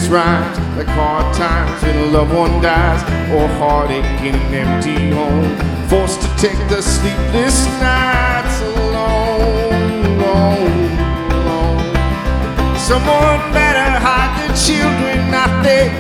endless rhymes, like hard times when a loved one dies, or heartache in an empty home, forced to take the sleepless nights alone, alone, alone. Someone better hide the children out there